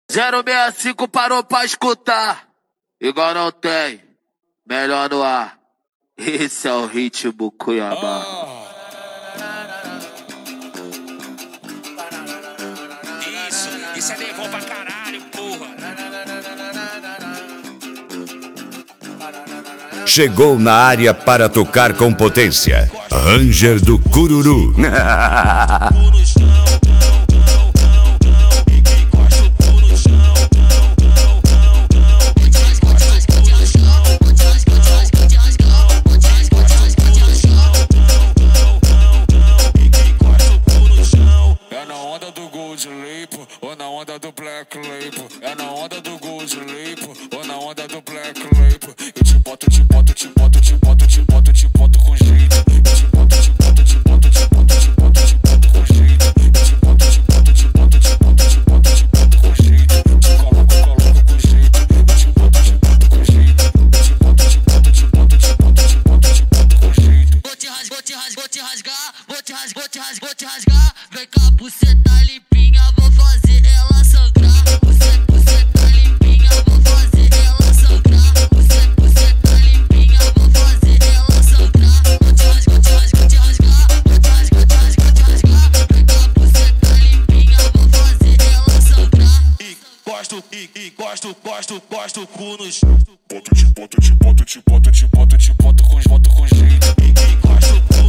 065 parou pra escutar. Igual não tem, melhor no ar. Esse é o ritmo Cuiabá. Isso é levou pra caralho, porra. Chegou na área para tocar com potência. Ranger do Cururu. É na onda do Gold Label ou na onda do Black Label. É na onda do Gold Label ou na onda do Black Label. Eu te boto com jeito. Eu te boto com jeito. Eu te boto com jeito. Eu te boto com jeito. Te coloco com jeito. Eu te boto com jeito. Eu te boto com jeito. Vou te rasgar. Vem cá, buceta limpinha, vou fazer ela sangrar. Buceta limpinha, vou fazer ela sangrar. Buceta limpinha, vou fazer ela sangrar. Vou te rasgar. Vem cá, buceta limpinha, vou fazer ela sangrar. Gosto cu nos. Te boto com jeito.